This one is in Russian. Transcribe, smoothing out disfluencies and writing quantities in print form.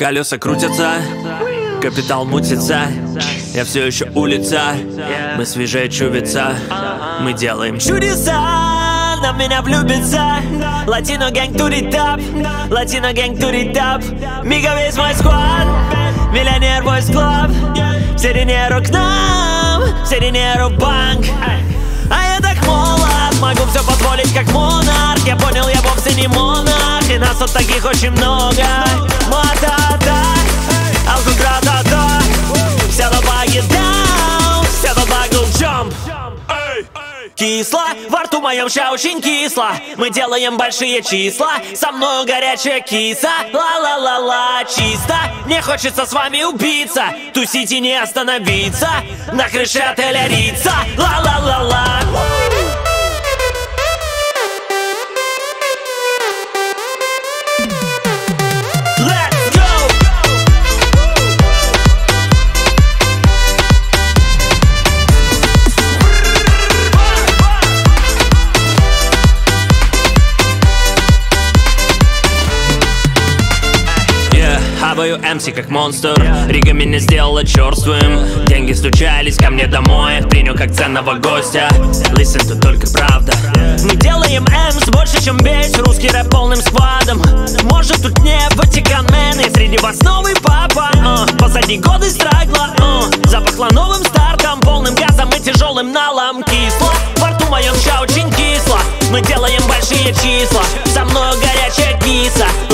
Колеса крутятся, капитал мутится. Я все еще улица, мы свежее чувица. Мы делаем чудеса, на меня влюбится. Латино гэнг туритап, Латино гэнг туритап. Мига весь мой сквад, миллионер бойс клаб. Все dinero к нам, все dinero банк. А я так молод, могу все позволить как монарх. Я понял, я вовсе не монарх, и нас вот таких очень много. Ма-та-та, алку-гра-та-та. Все до баги даун, все до багл джамп. Кисло, во рту моем ща очень кисло. Мы делаем большие числа, со мною горячая киса. Ла-ла-ла-ла, чисто. Мне хочется с вами убиться, тусить и не остановиться. На крыше отеля Рица. Ла-ла-ла-ла. Хаваю МС как монстр, Рига меня сделала черствым. Деньги стучались ко мне домой, принял как ценного гостя. Listen, тут только правда. Мы делаем МС больше, чем весь русский рэп полным сквадом. Может, тут не Ватикан Мэн, и среди вас новый папа. Позади годы страйкла, запахло новым стартом, полным газом и тяжелым налом. Кисло, во рту моем ща очень кисло. Мы делаем большие числа, со мною горячая киса.